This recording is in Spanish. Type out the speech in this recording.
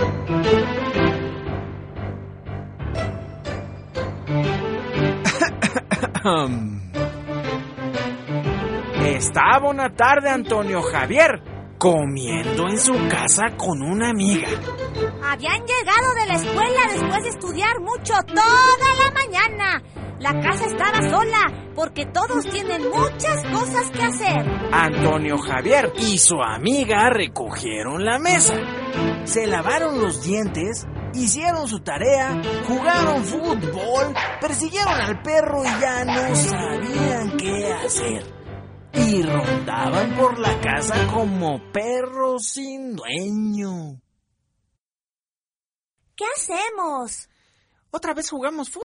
Estaba una tarde Antonio Javier comiendo en su casa con una amiga. Habían llegado de la escuela después de estudiar mucho toda la mañana. La casa estaba sola porque todos tienen muchas cosas que hacer. Antonio Javier y su amiga recogieron la mesa, se lavaron los dientes, hicieron su tarea, jugaron fútbol, persiguieron al perro y ya no sabían qué hacer. Y rondaban por la casa como perros sin dueño. ¿Qué hacemos? Otra vez jugamos fútbol.